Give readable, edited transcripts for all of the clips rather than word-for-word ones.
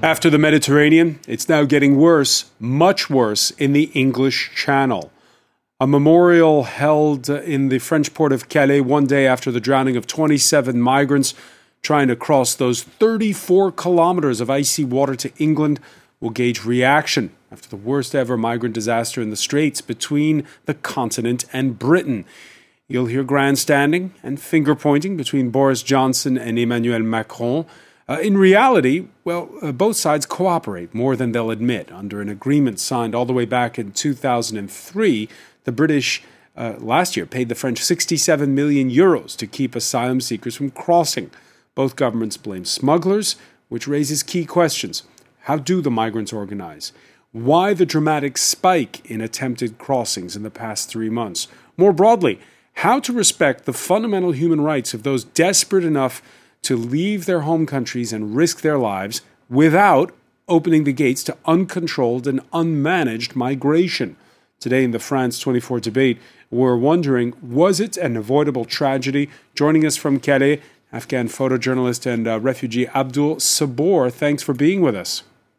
After the Mediterranean, it's now getting worse, much worse, in the English Channel. A memorial held in the French port of Calais one day after the drowning of 27 migrants trying to cross those 34 kilometers of icy water to England will gauge reaction after the worst ever migrant disaster in the Straits between the continent and Britain. You'll hear grandstanding and finger-pointing between Boris Johnson and Emmanuel Macron. In reality, both sides cooperate more than they'll admit. Under an agreement signed all the way back in 2003, the British last year paid the French 67 million euros to keep asylum seekers from crossing. Both governments blame smugglers, which raises key questions. How do the migrants organize? Why the dramatic spike in attempted crossings in the past 3 months? More broadly, how to respect the fundamental human rights of those desperate enough to leave their home countries and risk their lives without opening the gates to uncontrolled and unmanaged migration. Today in the France 24 debate, we're wondering, was it an avoidable tragedy? Joining us from Calais, Afghan photojournalist and refugee Abdul Sabor. Thanks for being with us.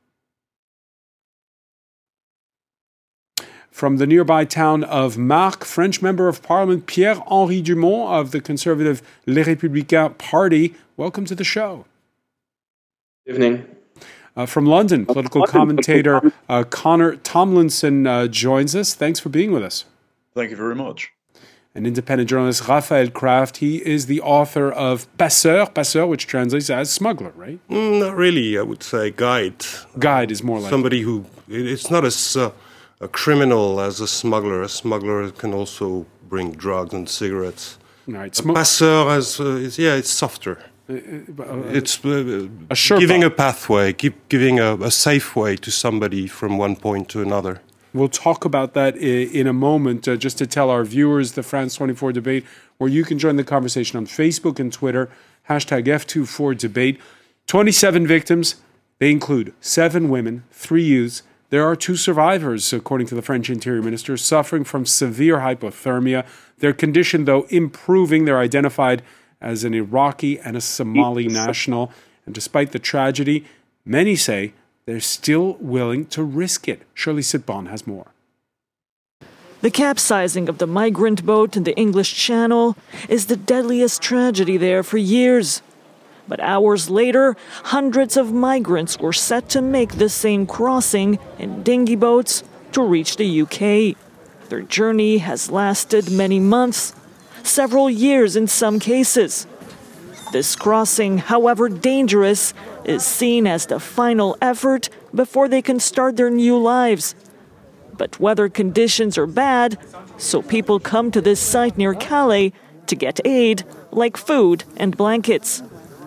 From the nearby town of Marcq, French Member of Parliament Pierre-Henri Dumont of the conservative Les Républicains party. Welcome to the show. Good evening. From London, political commentator Connor Tomlinson joins us. Thanks for being with us. Thank you very much. An independent journalist, Raphael Kraft. He is the author of Passeur, which translates as smuggler, right? Not really, I would say guide. Guide is more like somebody who, it's not as a criminal as a smuggler. A smuggler can also bring drugs and cigarettes. Right. Passeur it's softer. It's giving a pathway, giving a safe way to somebody from one point to another. We'll talk about that in a moment. Just to tell our viewers, the France 24 debate, where you can join the conversation on Facebook and Twitter, #F24debate. 27 victims. They include 7 women, 3 youths. There are 2 survivors, according to the French Interior Minister, suffering from severe hypothermia. Their condition, though, improving. They're identified as an Iraqi and a Somali national. And despite the tragedy, many say they're still willing to risk it. Shirley Sitbon has more. The capsizing of the migrant boat in the English Channel is the deadliest tragedy there for years. But hours later, hundreds of migrants were set to make the same crossing in dinghy boats to reach the UK. Their journey has lasted many months, several years in some cases. This crossing, however dangerous, is seen as the final effort before they can start their new lives. But weather conditions are bad, so people come to this site near Calais to get aid, like food and blankets.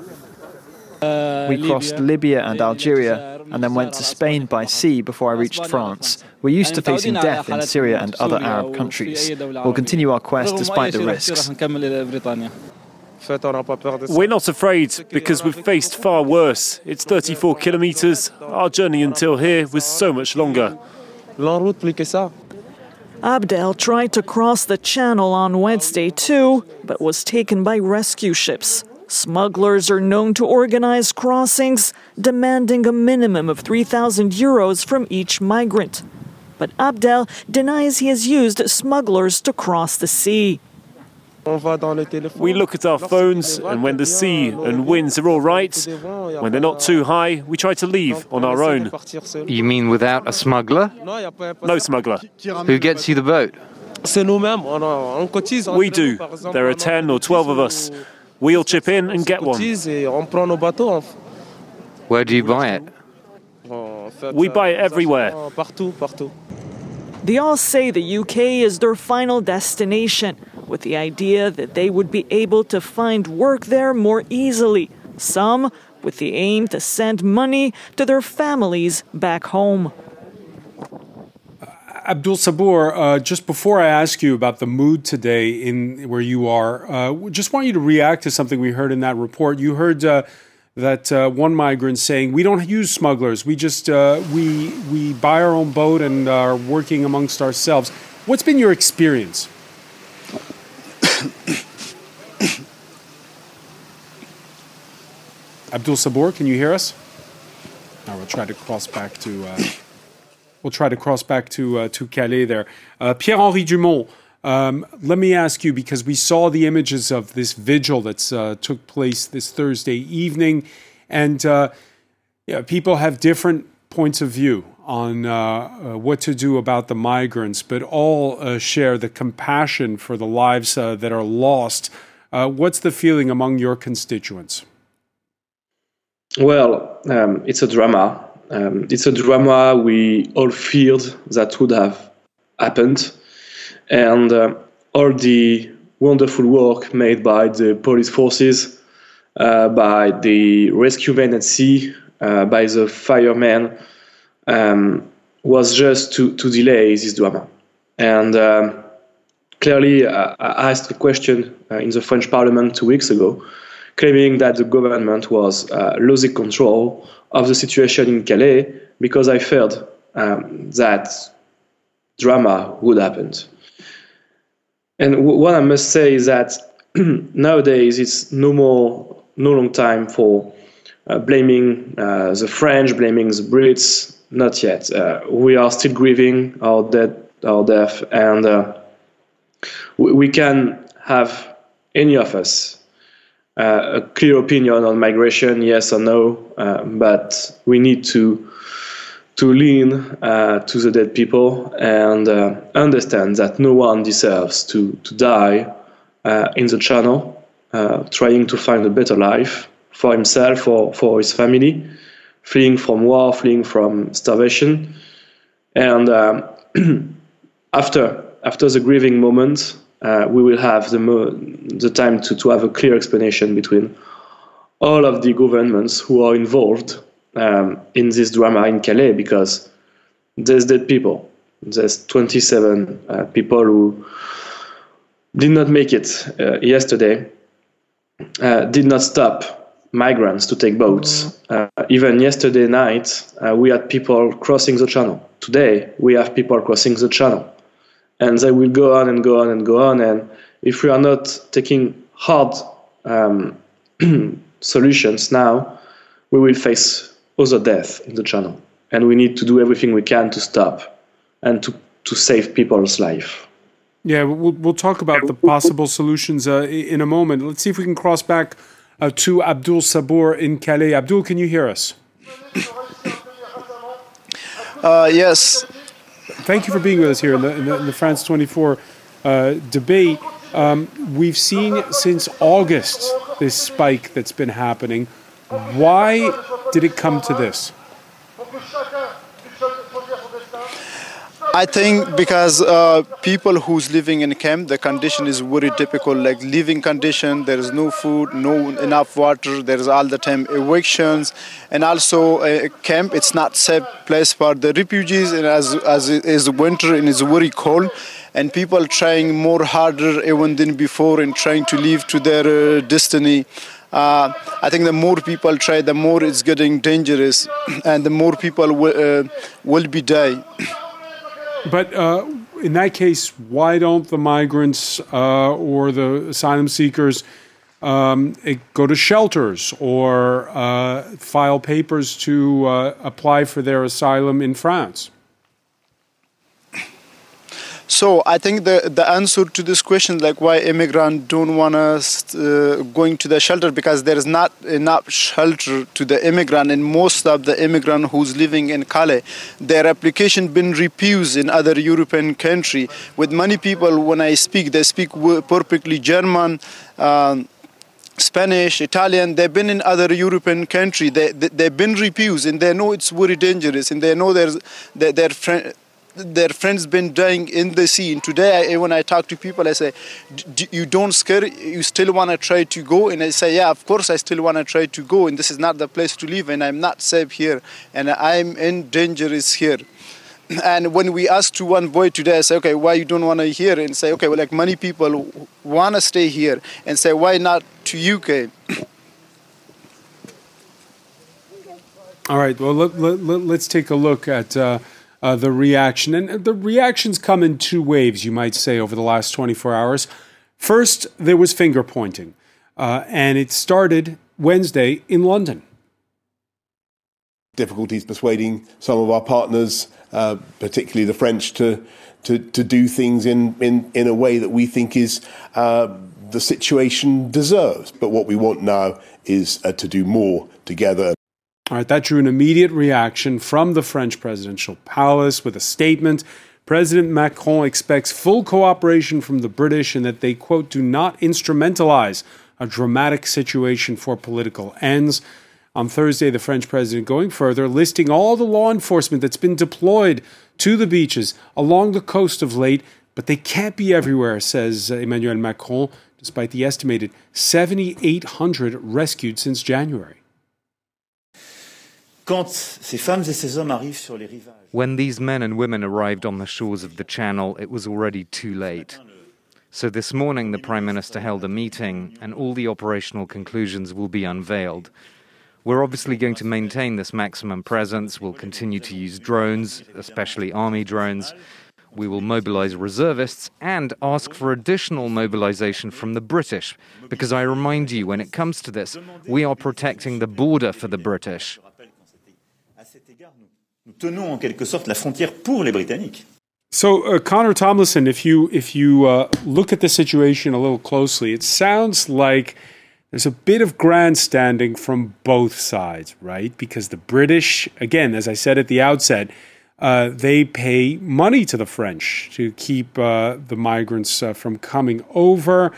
We crossed Libya and Algeria and then went to Spain by sea before I reached France. We're used to facing death in Syria and other Arab countries. We'll continue our quest despite the risks. We're not afraid because we've faced far worse. It's 34 kilometres. Our journey until here was so much longer. Abdel tried to cross the channel on Wednesday too, but was taken by rescue ships. Smugglers are known to organize crossings, demanding a minimum of 3,000 euros from each migrant. But Abdel denies he has used smugglers to cross the sea. We look at our phones, and when the sea and winds are all right, when they're not too high, we try to leave on our own. You mean without a smuggler? No smuggler. Who gets you the boat? We do. There are 10 or 12 of us. We'll chip in and get one. Where do you buy it? We buy it everywhere. They all say the UK is their final destination, with the idea that they would be able to find work there more easily. Some with the aim to send money to their families back home. Abdul Sabor, just before I ask you about the mood today in where you are, just want you to react to something we heard in that report. You heard that one migrant saying, "We don't use smugglers. We just we buy our own boat and are working amongst ourselves." What's been your experience? Abdul Sabor, can you hear us? No, we'll try to cross back to Calais there. Pierre-Henri Dumont, let me ask you, because we saw the images of this vigil that's took place this Thursday evening, and people have different points of view on what to do about the migrants, but all share the compassion for the lives that are lost. What's the feeling among your constituents? Well, it's a drama. It's a drama we all feared that would have happened. And all the wonderful work made by the police forces, by the rescuemen at sea, by the firemen, was just to delay this drama. And clearly, I asked a question in the French Parliament 2 weeks ago, claiming that the government was losing control of the situation in Calais because I feared that drama would happen. And what I must say is that nowadays it's no long time for blaming the French, blaming the Brits. Not yet. We are still grieving our death, and we can have, any of us, a clear opinion on migration, yes or no, but we need to lean to the dead people and understand that no one deserves to die in the Channel, trying to find a better life for himself or for his family, fleeing from war, fleeing from starvation. And after the grieving moment, we will have the time to have a clear explanation between all of the governments who are involved in this drama in Calais, because there's dead people. There's 27 people who did not make it yesterday, did not stop migrants to take boats. Even yesterday night, we had people crossing the Channel. Today, we have people crossing the Channel. And they will go on and go on and go on. And if we are not taking hard solutions now, we will face other death in the Channel. And we need to do everything we can to stop and to save people's life. Yeah, we'll talk about the possible solutions in a moment. Let's see if we can cross back to Abdul Sabour in Calais. Abdul, can you hear us? Yes. Thank you for being with us here in the France 24 debate. We've seen since August this spike that's been happening. Why did it come to this? I think because people who's living in camp, the condition is very difficult, like living condition. There is no food, no enough water. There is all the time evictions, and also a camp. It's not safe place for the refugees, and as it is winter and it's very cold, and people trying more harder even than before and trying to live to their destiny. I think the more people try, the more it's getting dangerous, and the more people will be die. But in that case, why don't the migrants or the asylum seekers go to shelters or file papers to apply for their asylum in France? So I think the answer to this question, like why immigrants don't want to going to the shelter, because there is not enough shelter to the immigrant, and most of the immigrant who's living in Calais, their application been refused in other European country. With many people, when I speak, they speak perfectly German, Spanish, Italian. They've been in other European country. They've been refused, and they know it's very dangerous, and they know their friends been dying in the sea. And today, when I talk to people, I say, you don't scare, you still want to try to go? And I say, yeah, of course I still want to try to go, and this is not the place to live, and I'm not safe here, and I'm in dangerous here. And when we ask to one boy today, I say, okay, why you don't want to here? And say, okay, well, like many people want to stay here, and say, why not to UK? All right, well, let's take a look at the reaction. And the reactions come in two waves, you might say, over the last 24 hours. First, there was finger pointing, and it started Wednesday in London. difficulties persuading some of our partners, particularly the French, to do things in a way that we think is the situation deserves. But what we want now is to do more together. All right, that drew an immediate reaction from the French presidential palace with a statement. President Macron expects full cooperation from the British and that they, quote, do not instrumentalize a dramatic situation for political ends. On Thursday, the French president going further, listing all the law enforcement that's been deployed to the beaches along the coast of late, but they can't be everywhere, says Emmanuel Macron, despite the estimated 7,800 rescued since January. When these men and women arrived on the shores of the Channel, it was already too late. So this morning, the Prime Minister held a meeting, and all the operational conclusions will be unveiled. We're obviously going to maintain this maximum presence. We'll continue to use drones, especially army drones. We will mobilize reservists and ask for additional mobilization from the British, because I remind you, when it comes to this, we are protecting the border for the British. So, Conor Tomlinson, if you look at the situation a little closely, it sounds like there's a bit of grandstanding from both sides, right? Because the British, again, as I said at the outset, they pay money to the French to keep the migrants from coming over.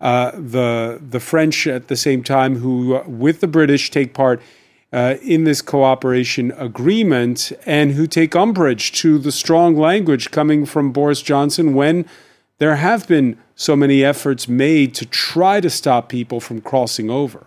The French, at the same time, who, with the British, take part in this cooperation agreement and who take umbrage to the strong language coming from Boris Johnson when there have been so many efforts made to try to stop people from crossing over.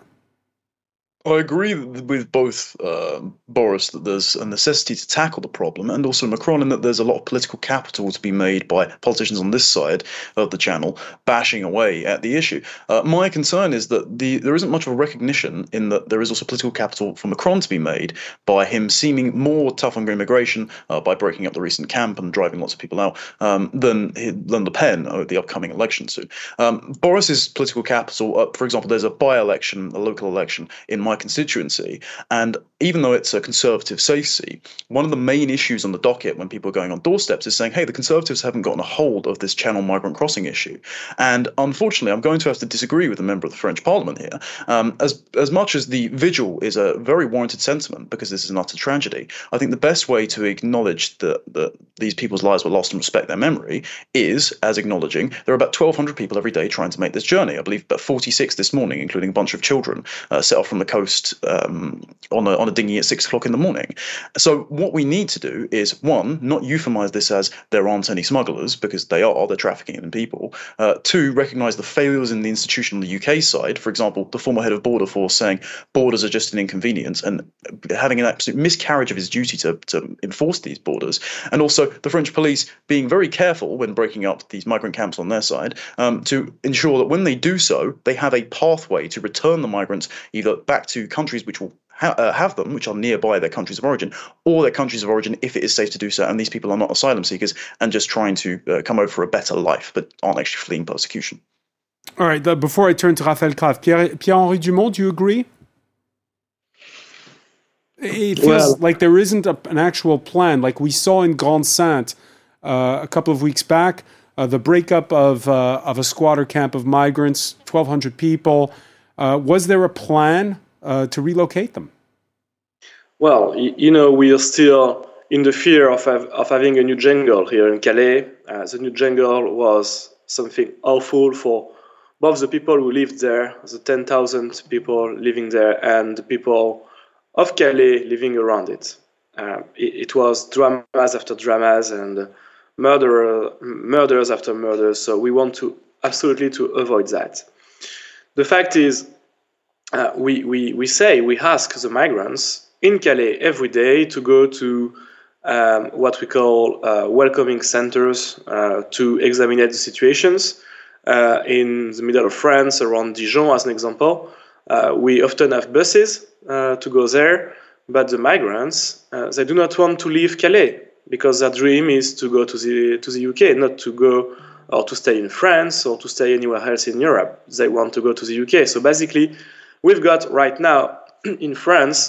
I agree with both Boris that there's a necessity to tackle the problem, and also Macron in that there's a lot of political capital to be made by politicians on this side of the Channel bashing away at the issue. My concern is that there isn't much of a recognition in that there is also political capital for Macron to be made by him seeming more tough on immigration by breaking up the recent camp and driving lots of people out than Le Pen at the upcoming election soon. Boris's political capital, for example, there's a by-election, a local election in my constituency, and even though it's a Conservative safe seat, one of the main issues on the docket when people are going on doorsteps is saying, hey, the Conservatives haven't gotten a hold of this Channel migrant crossing issue. And unfortunately, I'm going to have to disagree with a member of the French Parliament here. As much as the vigil is a very warranted sentiment, because this is an utter tragedy, I think the best way to acknowledge that these people's lives were lost and respect their memory is as acknowledging there are about 1,200 people every day trying to make this journey. I believe about 46 this morning, including a bunch of children, set off from the coast on a dinghy at 6 o'clock in the morning. So what we need to do is, one, not euphemize this as there aren't any smugglers, because they're trafficking in people. Two, recognize the failures in the institution on the UK side. For example, the former head of Border Force saying borders are just an inconvenience and having an absolute miscarriage of his duty to enforce these borders. And also the French police being very careful when breaking up these migrant camps on their side to ensure that when they do so, they have a pathway to return the migrants either back to countries which will have them, which are nearby their countries of origin, or their countries of origin if it is safe to do so, and these people are not asylum seekers and just trying to come over for a better life, but aren't actually fleeing persecution. All right, before I turn to Raphaël Kraft, Pierre-Henri Dumont, do you agree? It feels like there isn't an actual plan, like we saw in Grande-Sainte a couple of weeks back, the breakup of a squatter camp of migrants, 1,200 people. Was there a plan to relocate them? Well, we are still in the fear of having a new jungle here in Calais. The new jungle was something awful for both the people who lived there, the 10,000 people living there, and the people of Calais living around it. It was dramas after dramas and murders after murders, so we want to absolutely to avoid that. The fact is, we ask the migrants in Calais every day to go to what we call welcoming centers to examine the situations. In the middle of France, around Dijon, as an example, we often have buses to go there, but the migrants, they do not want to leave Calais because their dream is to go to the UK, not to go or to stay in France or to stay anywhere else in Europe. They want to go to the UK. So basically, we've got right now in France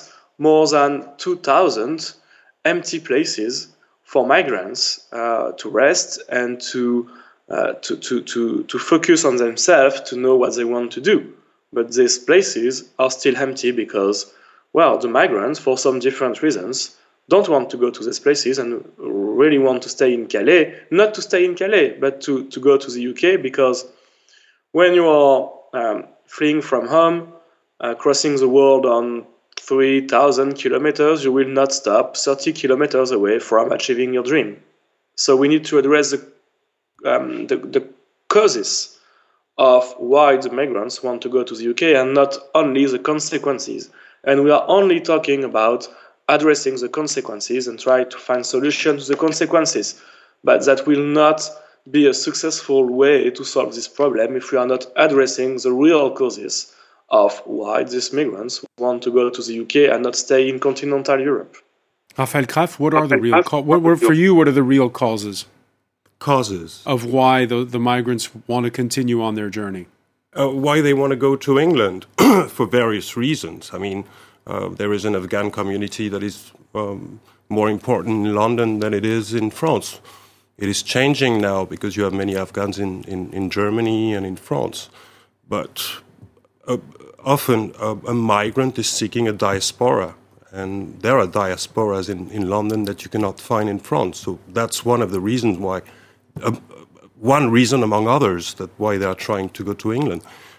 more than 2,000 empty places for migrants to rest and to focus on themselves, to know what they want to do. But these places are still empty because, well, the migrants, for some different reasons, don't want to go to these places and really want to stay in Calais. Not to stay in Calais, but to go to the UK, because when you are fleeing from home, crossing the world on 3,000 kilometers, you will not stop 30 kilometers away from achieving your dream. So we need to address the causes of why the migrants want to go to the UK and not only the consequences. And we are only talking about addressing the consequences and try to find solutions to the consequences. But that will not be a successful way to solve this problem if we are not addressing the real causes of why these migrants want to go to the UK and not stay in continental Europe. Raphael Krafft, what are the real for you? What are the real causes of why the migrants want to continue on their journey? Why they want to go to England for various reasons. I mean, there is an Afghan community that is more important in London than it is in France. It is changing now because you have many Afghans in Germany and in France. But often a migrant is seeking a diaspora. And there are diasporas in London that you cannot find in France. So that's one of the reasons why, one reason among others, that why they are trying to go to England.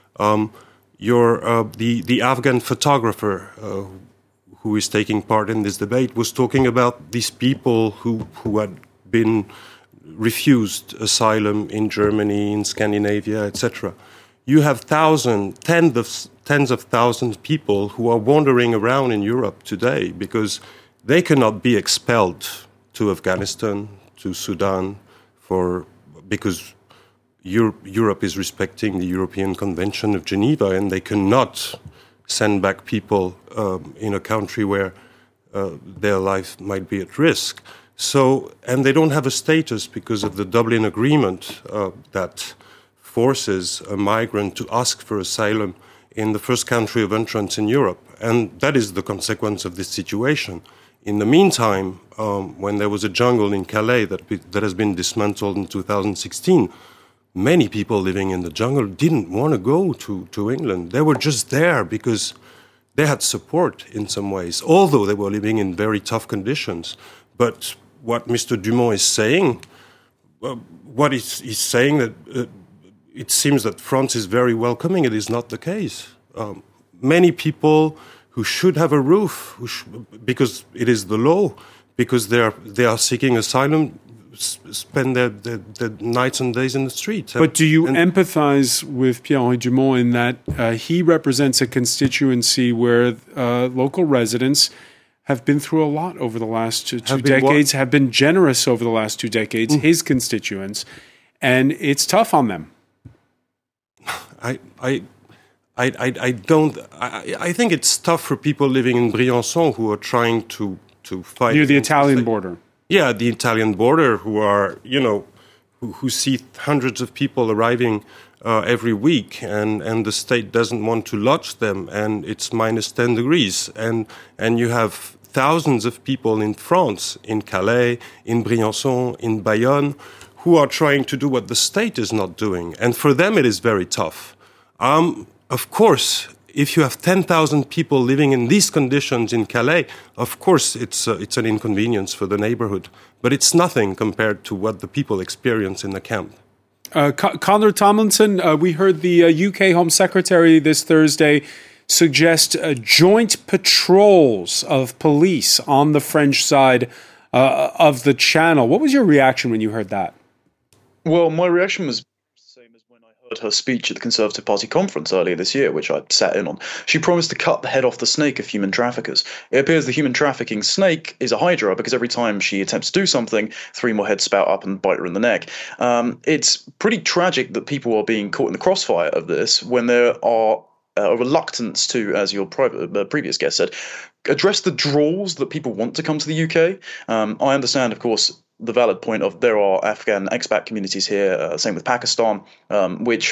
The Afghan photographer who is taking part in this debate was talking about these people who had been refused asylum in Germany, in Scandinavia, etc. You have tens of thousands of people who are wandering around in Europe today because they cannot be expelled to Afghanistan, to Sudan, because Europe is respecting the European Convention of Geneva, and they cannot send back people in a country where their life might be at risk. So, and they don't have a status because of the Dublin Agreement that forces a migrant to ask for asylum in the first country of entrance in Europe. And that is the consequence of this situation. In the meantime, when there was a jungle in Calais that has been dismantled in 2016, many people living in the jungle didn't want to go to England. They were just there because they had support in some ways, although they were living in very tough conditions. But what Mr. Dumont is saying, he's saying that it seems that France is very welcoming. It is not the case. Many people who should have a roof, because it is the law, because they are seeking asylum, spend their nights and days in the street. But do you empathize with Pierre-Henri Dumont in that he represents a constituency where local residents have been through a lot over the last two decades, have been generous over the last 2 decades, his constituents, and it's tough on them? I think it's tough for people living in Briançon who are trying to fight near the Italian border. Yeah, the Italian border, who are, who see hundreds of people arriving every week, and the state doesn't want to lodge them, and it's minus 10 degrees, and you have thousands of people in France, in Calais, in Briançon, in Bayonne, who are trying to do what the state is not doing, and for them it is very tough. Of course, if you have 10,000 people living in these conditions in Calais, of course it's an inconvenience for the neighborhood. But it's nothing compared to what the people experience in the camp. Conor Tomlinson, we heard the UK Home Secretary this Thursday suggest joint patrols of police on the French side of the Channel. What was your reaction when you heard that? Well, my reaction was her speech at the Conservative Party conference earlier this year, which I sat in on. She promised to cut the head off the snake of human traffickers. It appears the human trafficking snake is a hydra because every time she attempts to do something, 3 more heads spout up and bite her in the neck. It's pretty tragic that people are being caught in the crossfire of this when there are a reluctance to, as your previous guest said, address the draws that people want to come to the UK. I understand, of course, the valid point of there are Afghan expat communities here, same with Pakistan, which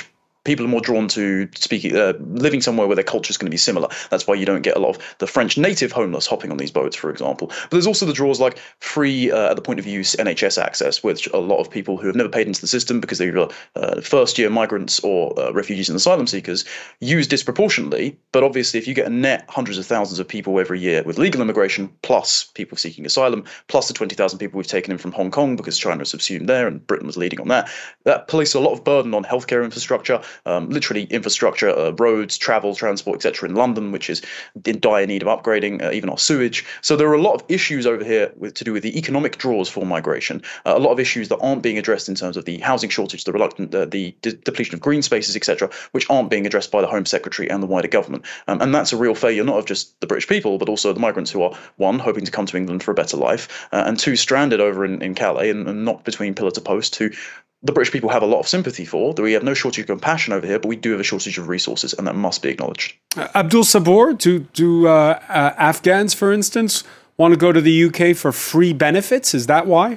people are more drawn to living somewhere where their culture is going to be similar. That's why you don't get a lot of the French native homeless hopping on these boats, for example. But there's also the draws like free, at the point of use, NHS access, which a lot of people who have never paid into the system because they were first-year migrants or refugees and asylum seekers use disproportionately. But obviously, if you get a net hundreds of thousands of people every year with legal immigration, plus people seeking asylum, plus the 20,000 people we've taken in from Hong Kong because China is subsumed there and Britain was leading on that places a lot of burden on healthcare infrastructure, literally infrastructure, roads, travel, transport, etc. in London, which is in dire need of upgrading, even our sewage. So there are a lot of issues over here to do with the economic draws for migration, a lot of issues that aren't being addressed in terms of the housing shortage, the depletion of green spaces, etc., which aren't being addressed by the Home Secretary and the wider government. And that's a real failure, not of just the British people, but also the migrants who are, one, hoping to come to England for a better life, and two, stranded over in Calais and not between pillar to post, who the British people have a lot of sympathy for, that we have no shortage of compassion over here, but we do have a shortage of resources, and that must be acknowledged. Abdul Sabur, do Afghans, for instance, want to go to the UK for free benefits? Is that why?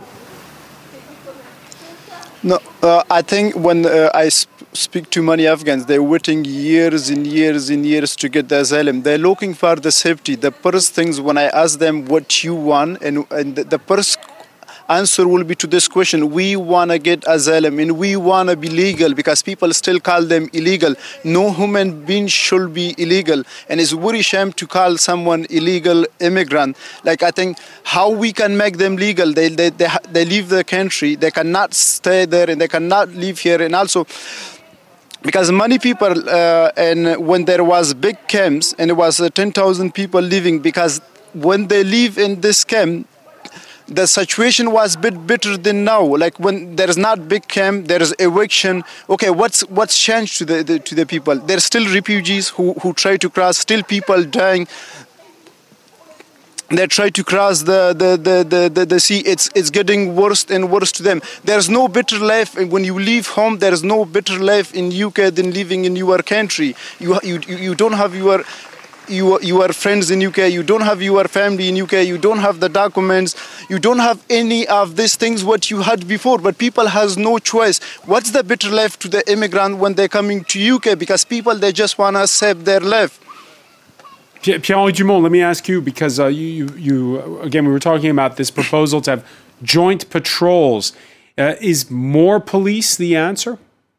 No, I think when I speak to many Afghans, they're waiting years and years and years to get the asylum. They're looking for the safety. The first things when I ask them what you want, and the first answer will be to this question: we want to get asylum and we want to be legal, because people still call them illegal. No human being should be illegal, and it's very shame to call someone illegal immigrant. Like, I think how we can make them legal? They leave the country, they cannot stay there, and they cannot live here. And also, because many people, and when there was big camps and it was 10,000 people living, because when they live in this camp, the situation was a bit better than now. Like, when there is not big camp, there is eviction. Okay, what's changed to the people? There's still refugees who try to cross. Still people dying. They try to cross the sea. It's getting worse and worse to them. There's no better life when you leave home. There is no better life in UK than living in your country. You don't have your friends in UK, you don't have your family in UK, you don't have the documents, you don't have any of these things what you had before, but people has no choice. What's the better life to the immigrant when they're coming to UK? Because people, they just want to save their life. Pierre-Henri Dumont, let me ask you, because you again, we were talking about this proposal to have joint patrols. Is more police the answer?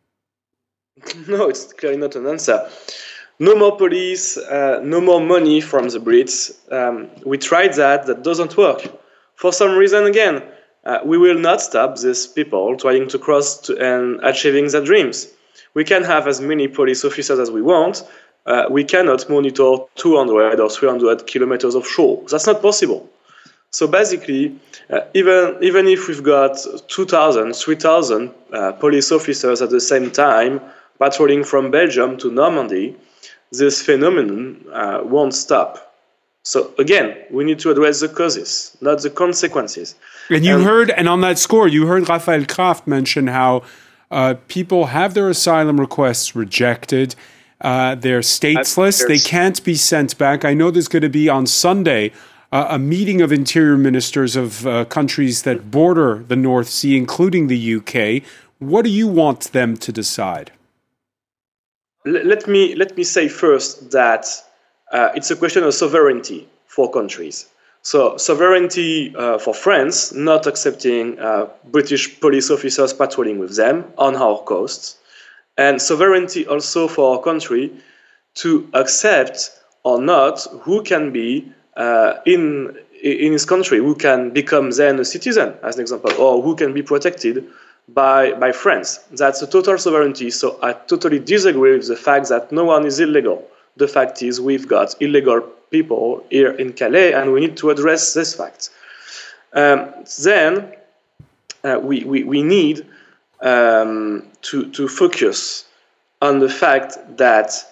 No, it's clearly not an answer. No more police, no more money from the Brits. We tried that doesn't work. For some reason, again, we will not stop these people trying to cross and achieving their dreams. We can have as many police officers as we want. We cannot monitor 200 or 300 kilometers of shore. That's not possible. So basically, even if we've got 2,000, 3,000 police officers at the same time patrolling from Belgium to Normandy, this phenomenon won't stop. So again, we need to address the causes, not the consequences. And you heard, and on that score, you heard Raphael Kraft mention how people have their asylum requests rejected. They're stateless. They can't be sent back. I know there's going to be on Sunday a meeting of interior ministers of countries that border the North Sea, including the UK. What do you want them to decide? Let me say first that it's a question of sovereignty for countries. So sovereignty for France, not accepting British police officers patrolling with them on our coasts, and sovereignty also for our country to accept or not who can be in his country, who can become then a citizen, as an example, or who can be protected by France. That's a total sovereignty. So I totally disagree with the fact that no one is illegal. The fact is we've got illegal people here in Calais, and we need to address this fact. Then we need to focus on the fact that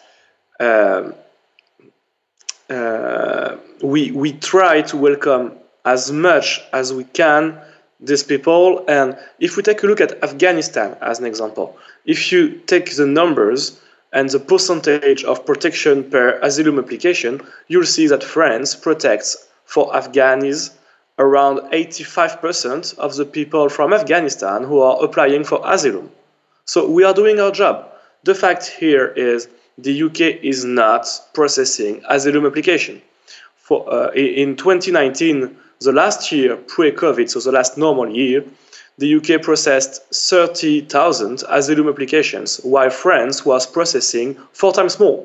we try to welcome as much as we can these people. And if we take a look at Afghanistan as an example, if you take the numbers and the percentage of protection per asylum application, you'll see that France protects for Afghans around 85% of the people from Afghanistan who are applying for asylum. So we are doing our job. the fact here is the UK is not processing asylum application. In 2019, the last year pre-COVID, so the last normal year, the UK processed 30,000 asylum applications, while France was processing 4 times more,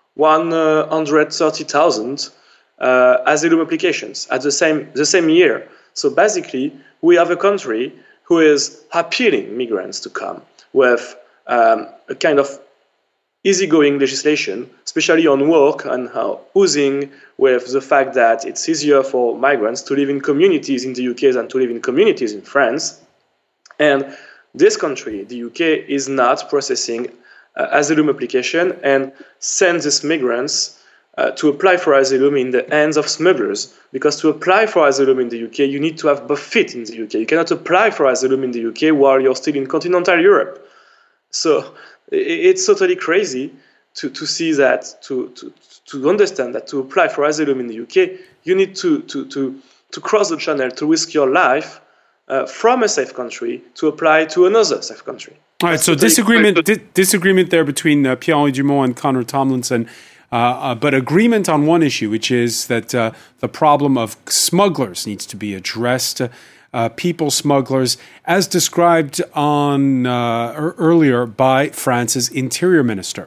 130,000 asylum applications at the same year. So basically, we have a country who is appealing migrants to come with a kind of easygoing legislation, especially on work, and oozing with the fact that it's easier for migrants to live in communities in the UK than to live in communities in France. And this country, the UK, is not processing asylum application and sends these migrants to apply for asylum in the hands of smugglers. Because to apply for asylum in the UK, you need to have both feet in the UK. You cannot apply for asylum in the UK while you're still in continental Europe. So it's totally crazy to see that, to understand that to apply for asylum in the UK, you need to cross the channel, to risk your life from a safe country to apply to another safe country. All right, so disagreement there between Pierre-Henri Dumont and Conor Tomlinson, but agreement on one issue, which is that the problem of smugglers needs to be addressed. People smugglers, as described on earlier by France's Interior Minister.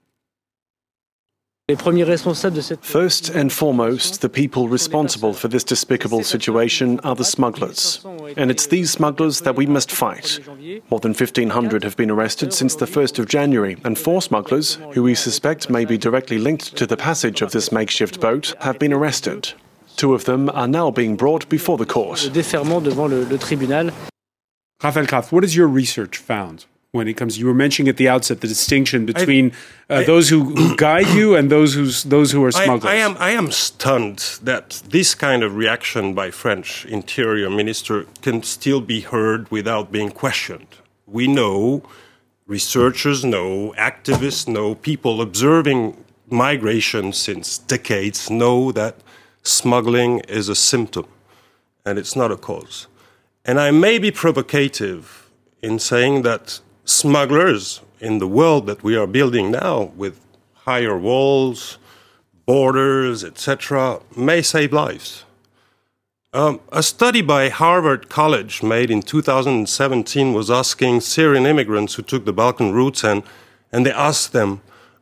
First and foremost, the people responsible for this despicable situation are the smugglers. And it's these smugglers that we must fight. More than 1,500 have been arrested since the 1st of January, and 4 smugglers, who we suspect may be directly linked to the passage of this makeshift boat, have been arrested. 2 of them are now being brought before the court. Raphael Kraft, what has your research found when it comes? You were mentioning at the outset the distinction between those who guide you and those who are smugglers. I am stunned that this kind of reaction by French Interior Minister can still be heard without being questioned. We know, researchers know, activists know, people observing migration since decades know that smuggling is a symptom, and it's not a cause. And I may be provocative in saying that smugglers in the world that we are building now, with higher walls, borders, etc., may save lives. A study by Harvard College made in 2017 was asking Syrian immigrants who took the Balkan routes, and they asked them,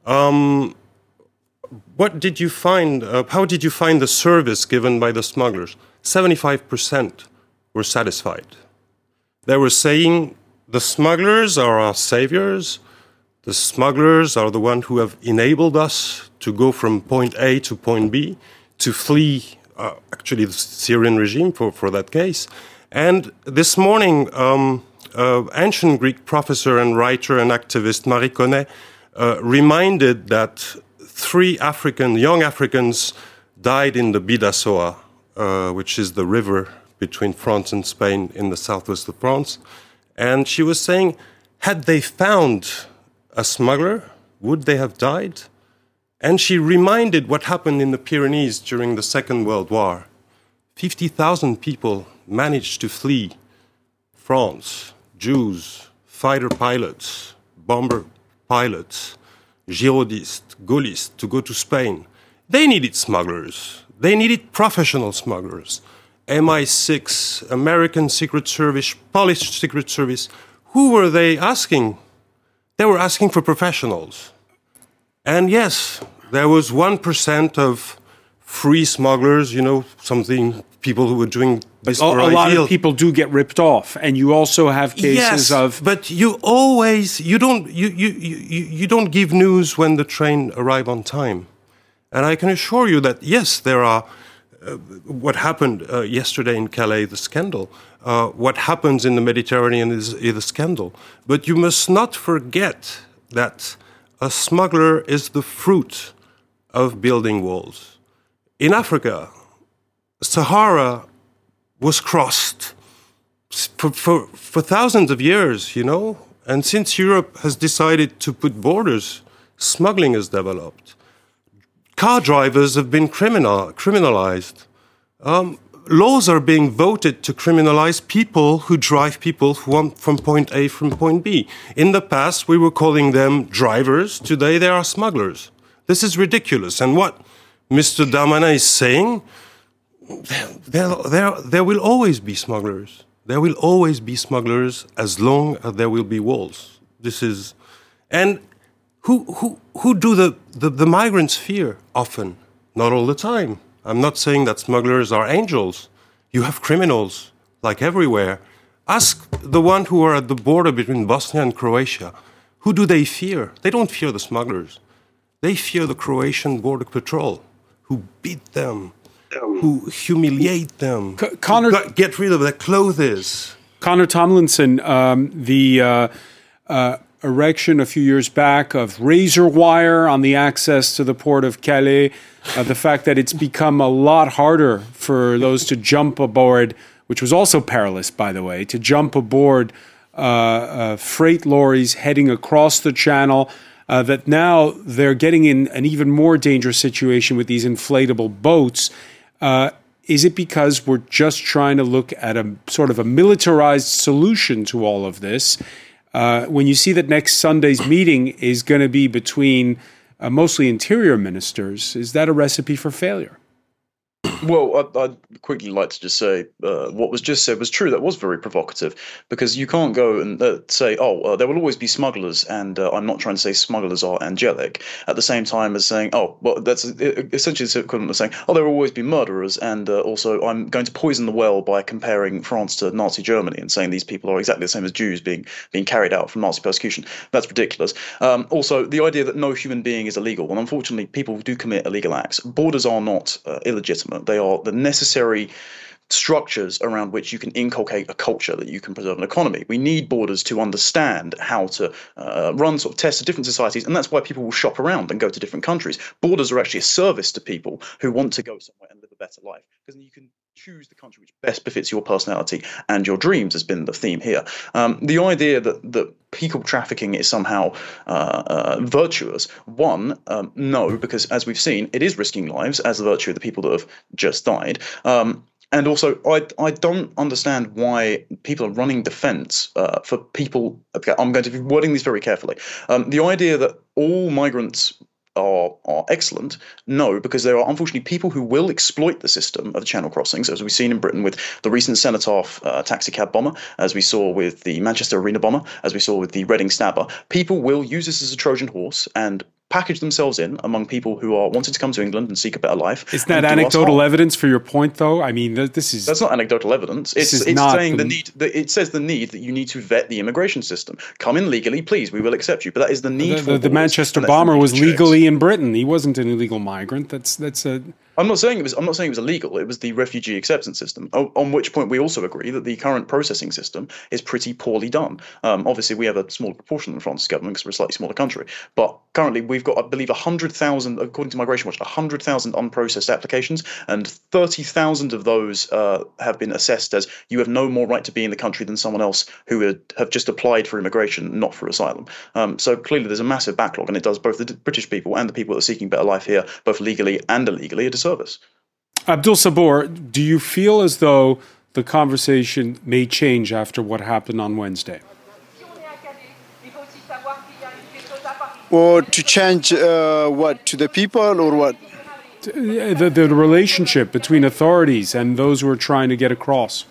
what did you find? How did you find the service given by the smugglers? 75% were satisfied. They were saying the smugglers are our saviors. The smugglers are the ones who have enabled us to go from point A to point B, to flee, actually, the Syrian regime for that case. And this morning, ancient Greek professor and writer and activist Marie Connet reminded that 3 young Africans died in the Bidassoa, which is the river between France and Spain in the southwest of France. And she was saying, had they found a smuggler, would they have died? And she reminded what happened in the Pyrenees during the Second World War. 50,000 people managed to flee France, Jews, fighter pilots, bomber pilots, Girondists, Gaullists, to go to Spain. They needed smugglers. They needed professional smugglers. MI6, American Secret Service, Polish Secret Service. Who were they asking? They were asking for professionals. And yes, there was 1% of free smugglers, people who were doing this for a lot of people do get ripped off, and you also have cases of. But you don't give news when the train arrives on time, and I can assure you that yes, there are. What happened yesterday in Calais, the scandal. What happens in the Mediterranean is a scandal. But you must not forget that a smuggler is the fruit of building walls. In Africa, Sahara was crossed for thousands of years, and since Europe has decided to put borders, smuggling has developed. Car drivers have been criminalized. laws are being voted to criminalize people who drive people from point A from point B. In the past, we were calling them drivers. Today, they are smugglers. This is ridiculous. And what Mr. Darmanin is saying, there will always be smugglers. There will always be smugglers as long as there will be walls. This is, and who do the migrants fear? Often, not all the time. I'm not saying that smugglers are angels. You have criminals, like everywhere. Ask the one who are at the border between Bosnia and Croatia. Who do they fear? They don't fear the smugglers. They fear the Croatian border patrol, who beat them, who humiliate them, get rid of their clothes. Conor Tomlinson, the erection a few years back of razor wire on the access to the port of Calais, the fact that it's become a lot harder for those to jump aboard, which was also perilous, by the way, to jump aboard freight lorries heading across the channel, that now they're getting in an even more dangerous situation with these inflatable boats. Is it because we're just trying to look at a sort of a militarized solution to all of this? When you see that next Sunday's meeting is going to be between mostly interior ministers, is that a recipe for failure? Well, I'd quickly like to just say what was just said was true. That was very provocative, because you can't go and say, there will always be smugglers, and I'm not trying to say smugglers are angelic, at the same time as saying, that's essentially the equivalent of saying, there will always be murderers, and also I'm going to poison the well by comparing France to Nazi Germany and saying these people are exactly the same as Jews being carried out from Nazi persecution. That's ridiculous. Also, the idea that no human being is illegal, and unfortunately people do commit illegal acts. Borders are not illegitimate. They are the necessary structures around which you can inculcate a culture, that you can preserve an economy. We need borders to understand how to run sort of tests of different societies, and that's why people will shop around and go to different countries. Borders are actually a service to people who want to go somewhere and live a better life, because you can choose the country which best befits your personality and your dreams has been the theme here. The idea that people trafficking is somehow virtuous, no, because as we've seen, it is risking lives, as the virtue of the people that have just died. And also, I don't understand why people are running defence for people. Okay, I'm going to be wording this very carefully. The idea that all migrants are excellent, no, because there are unfortunately people who will exploit the system of the channel crossings, as we've seen in Britain with the recent Cenotaph taxi cab bomber, as we saw with the Manchester Arena bomber, as we saw with the Reading stabber. People will use this as a Trojan horse and package themselves in among people who are wanting to come to England and seek a better life. Isn't that anecdotal evidence for your point, though? I mean, that's not anecdotal evidence. It's saying it says the need that you need to vet the immigration system. Come in legally, please. We will accept you. But that is the need. The Manchester bomber was legally in Britain. He wasn't an illegal migrant. That's a. I'm not saying it was illegal. It was the refugee acceptance system. On which point we also agree that the current processing system is pretty poorly done. Obviously, we have a smaller proportion than the France's government because we're a slightly smaller country. But currently, we've got, I believe, 100,000, according to Migration Watch, 100,000 unprocessed applications, and 30,000 of those have been assessed as you have no more right to be in the country than someone else who would have just applied for immigration, not for asylum. So clearly, there's a massive backlog, and it does both the British people and the people that are seeking better life here, both legally and illegally, a disservice. Abdul Sabur, do you feel as though the conversation may change after what happened on Wednesday? Or to change what? To the people or what? The relationship between authorities and those who are trying to get across.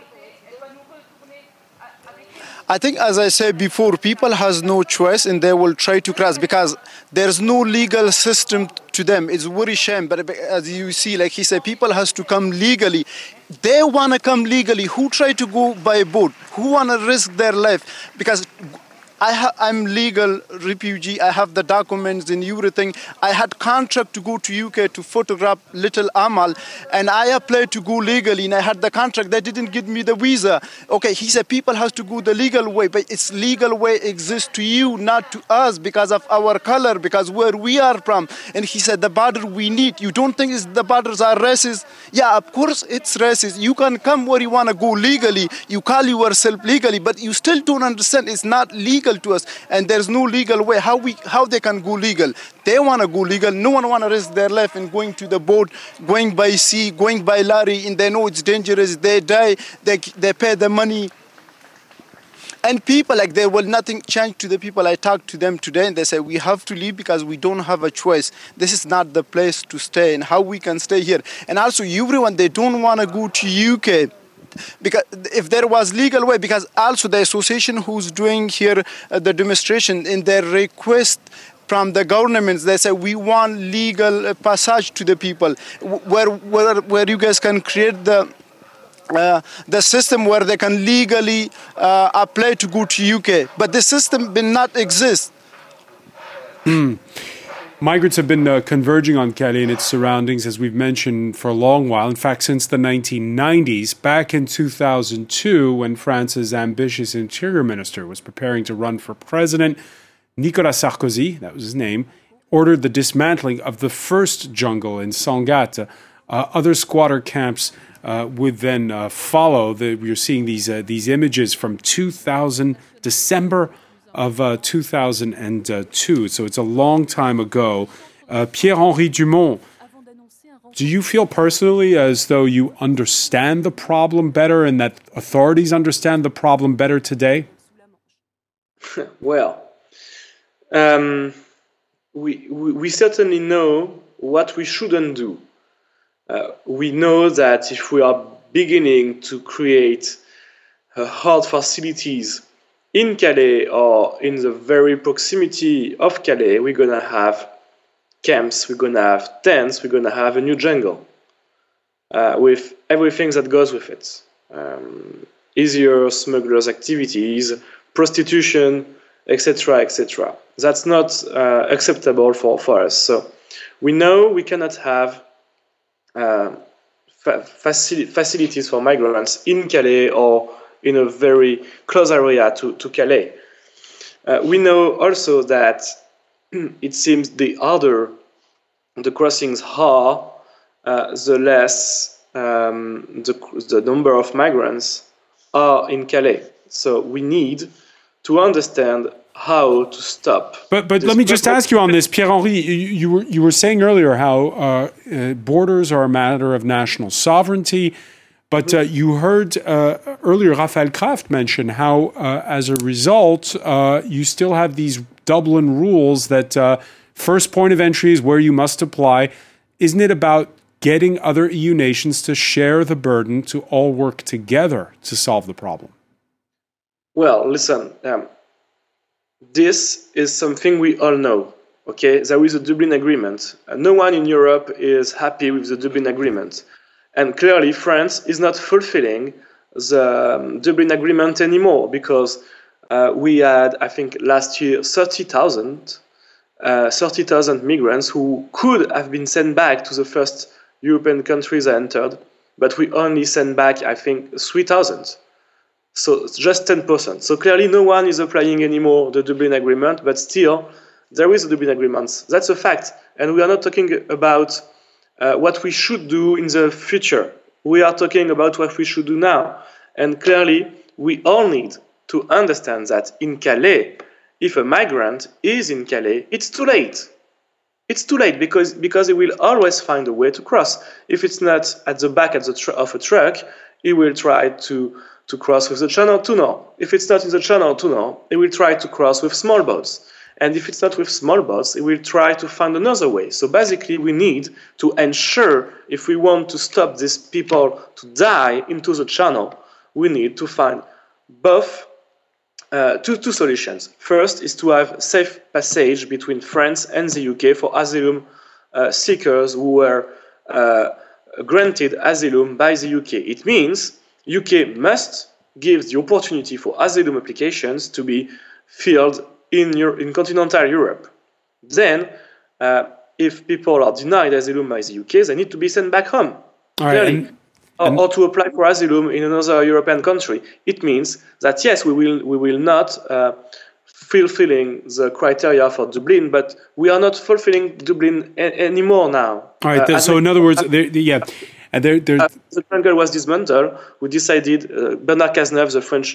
I think, as I said before, people has no choice and they will try to cross because there's no legal system to them. It's very shame. But as you see, like he said, people has to come legally. They want to come legally. Who try to go by boat? Who want to risk their life? Because I'm legal refugee. I have the documents and everything. I had contract to go to UK to photograph little Amal, and I applied to go legally, and I had the contract. They didn't give me the visa. Okay, he said people have to go the legal way, but its legal way exists to you, not to us, because of our color, because where we are from. And he said the border we need. You don't think the borders are racist? Yeah, of course it's racist. You can come where you want to go legally. You call yourself legally, but you still don't understand it's not legal. illegal to us, and there's no legal way. How they can go legal? They want to go legal. No one want to risk their life in going to the boat, going by sea, going by lorry, and they know it's dangerous. They die. They pay the money. And people, like, there will nothing change to the people. I talked to them today, and they say, we have to leave because we don't have a choice. This is not the place to stay, and how we can stay here. And also, everyone, they don't want to go to UK. Because if there was legal way, because also the association who's doing here the demonstration, in their request from the governments, they say, we want legal passage to the people, where you guys can create the system where they can legally apply to go to UK. But the system will not exist. Migrants have been converging on Calais and its surroundings, as we've mentioned, for a long while. In fact, since the 1990s. Back in 2002, when France's ambitious interior minister was preparing to run for president, Nicolas Sarkozy, that was his name, ordered the dismantling of the first jungle in Sangatte. Other squatter camps would then follow. We're seeing these images from December of 2002. So it's a long time ago. Pierre-Henri Dumont, do you feel personally as though you understand the problem better and that authorities understand the problem better today? Well, we certainly know what we shouldn't do. We know that if we are beginning to create hard facilities in Calais or in the very proximity of Calais, we're going to have camps, we're going to have tents, we're going to have a new jungle with everything that goes with it. Easier smugglers' activities, prostitution, etc., etc. That's not acceptable for us. So we know we cannot have facilities for migrants in Calais or in a very close area to Calais. We know also that it seems the harder the crossings are, the less the number of migrants are in Calais. So we need to understand how to stop. But let me just ask you on this, Pierre-Henri. You were saying earlier how borders are a matter of national sovereignty, but you heard earlier Raphael Kraft mention how, as a result, you still have these Dublin rules that first point of entry is where you must apply. Isn't it about getting other EU nations to share the burden, to all work together to solve the problem? Well, listen. This is something we all know, okay? There is a Dublin Agreement. No one in Europe is happy with the Dublin Agreement. And clearly, France is not fulfilling the Dublin Agreement anymore because we had, I think, last year, 30,000 migrants who could have been sent back to the first European countries that entered, but we only sent back, I think, 3,000. So it's just 10%. So clearly no one is applying anymore the Dublin Agreement, but still there is a Dublin Agreement. That's a fact. And we are not talking about what we should do in the future. We are talking about what we should do now. And clearly we all need to understand that in Calais, if a migrant is in Calais, it's too late. It's too late because he will always find a way to cross. If it's not at the back of a truck, he will try to cross with the Channel Tunnel. If it's not in the Channel Tunnel, he will try to cross with small boats. And if it's not with small boats, he will try to find another way. So basically, we need to ensure, if we want to stop these people to die into the channel, we need to find both two solutions. First is to have safe passage between France and the UK for asylum seekers who were granted asylum by the UK. It means UK must give the opportunity for asylum applications to be filled in continental Europe. Then, if people are denied asylum by the UK, they need to be sent back home. All right, or to apply for asylum in another European country. It means that yes, we will not fulfilling the criteria for Dublin, but we are not fulfilling Dublin anymore now. All right. So in other words, the jungle was dismantled. We decided, Bernard Cazeneuve, the French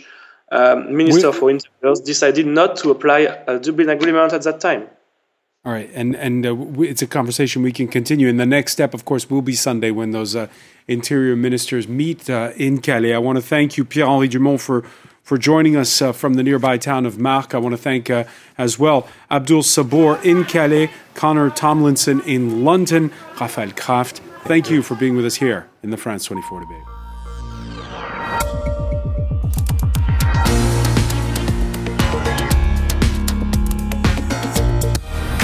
Minister for Interior decided not to apply a Dublin Agreement at that time. All right, and it's a conversation we can continue. And the next step, of course, will be Sunday when those interior ministers meet in Calais. I want to thank you, Pierre-Henri Dumont, for joining us from the nearby town of Marques. I want to thank as well Abdul Sabor in Calais, Connor Tomlinson in London, Raphael Kraft. Thank you for being with us here in the France 24 debate.